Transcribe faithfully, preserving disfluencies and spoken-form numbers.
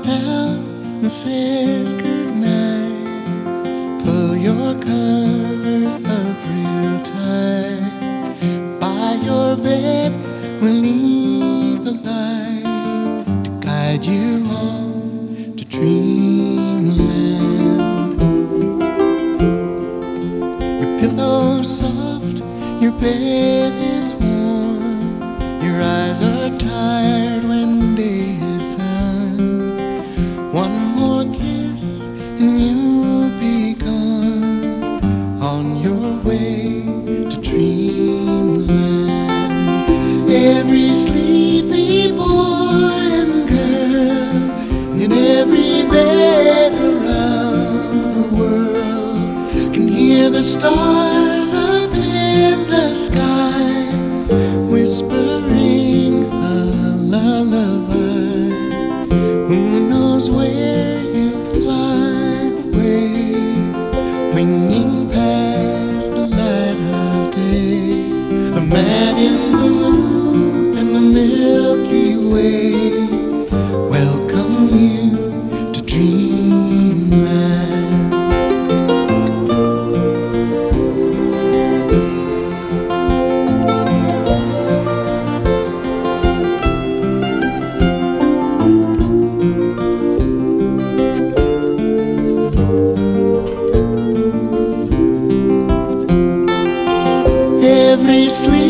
down and says goodnight. Pull your covers up real tight. By your bed we'll leave a light to guide you on to dreamland. Your pillow's soft, your bed is warm, your eyes are tired when day is done. One more kiss and you'll be gone on your way to dreamland. Every sleepy boy and girl in every bed around the world can hear the stars up in the sky whispering a lullaby. Who knows where you'll fly away, winging past the light of day. The man in the moon and the Milky Way welcome you to dreamland. Every sleep